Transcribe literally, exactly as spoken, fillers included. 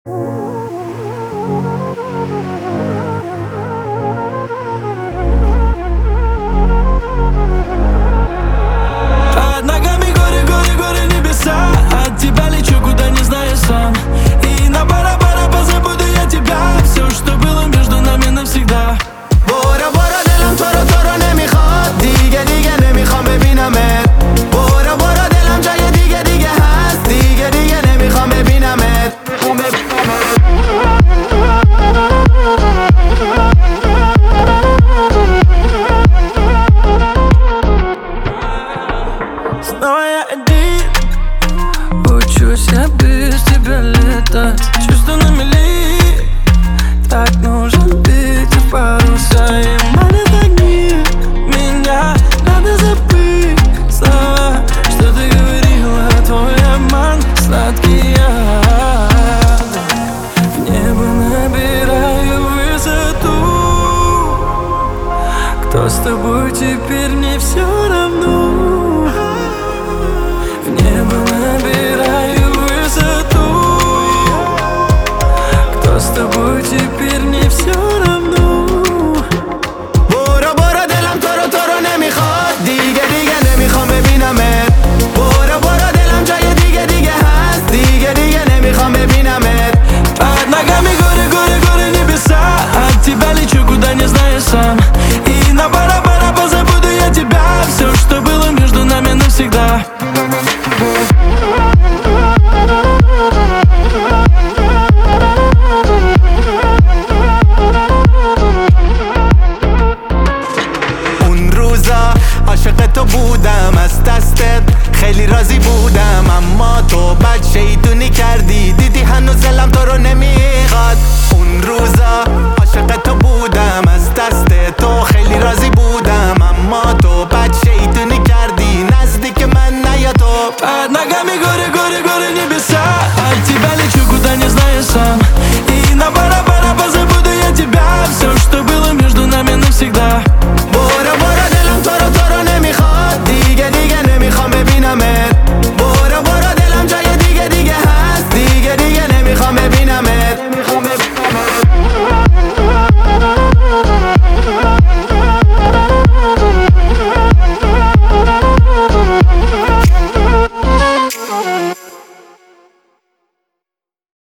Под ногами горе, горе, горе небеса. От тебя лечу, куда не знаю сам. И на бара-бара позабуду я тебя. Все, что было между нами навсегда. برو برو دلم تو رو تو رو نمیخواد. دیگه دیگه نمیخوام ببینمت. برو برو دلم جای دیگه دیگه هست. دیگه دیگه نمیخوام ببینمت. Снова я один. Учусь я без тебя летать. Чувства на мели. Так нужен ветер паруса и манят огни. Меня надо забыть слова, что ты говорила. Твой обман сладкий яд. В небо набираю высоту. Кто с тобой теперь, мне все равно. В небо набираю высоту. Кто с тобой теперь, мне все равно. برو برو دلم تو رو تو رو نمیخواد. دیگه دیگه نمیخوام ببینمت. برو برو دلم جای دیگه دیگه هست. دیگه دیگه نمیخوام ببینمت. Под ногами горе, горе, горе небеса. От тебя лечу, куда не знаю сам. И на бара-бара позабуду я тебя. Все, что было между нами навсегда. اون روزا عاشق تو بودم، از دستت خیلی راضی بودم. اما تو بد شیطونی کردی، دیدی هنوز دلم تو رو نمیخواد. اون روزا عاشق تو بودم، از دست تو خیلی راضی بودم. اما تو بد شیطونی کردی، نزدیک من نیا تو. Под ногами горе, горе, горе